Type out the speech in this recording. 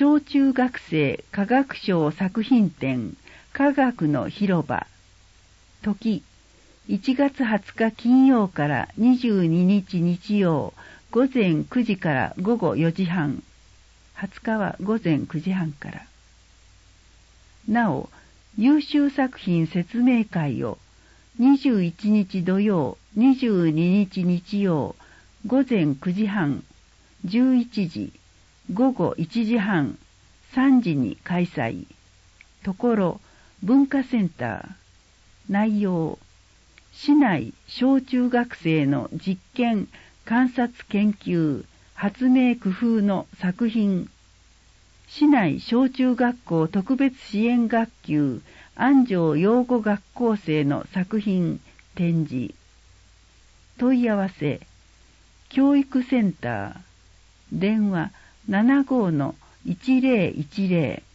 小中学生科学賞作品展科学の広場。時、1月20日金曜から22日日曜午前9時から午後4時半。20日は午前9時半から。なお、優秀作品説明会を21日土曜、22日日曜、午前9時半、11時、午後1時半、3時に開催。ところ、文化センター。内容、市内小中学生の実験、観察研究、発明工夫の作品。市内小中学校特別支援学級安城養護学校生の作品展示。問い合わせ、教育センター、電話 75-1010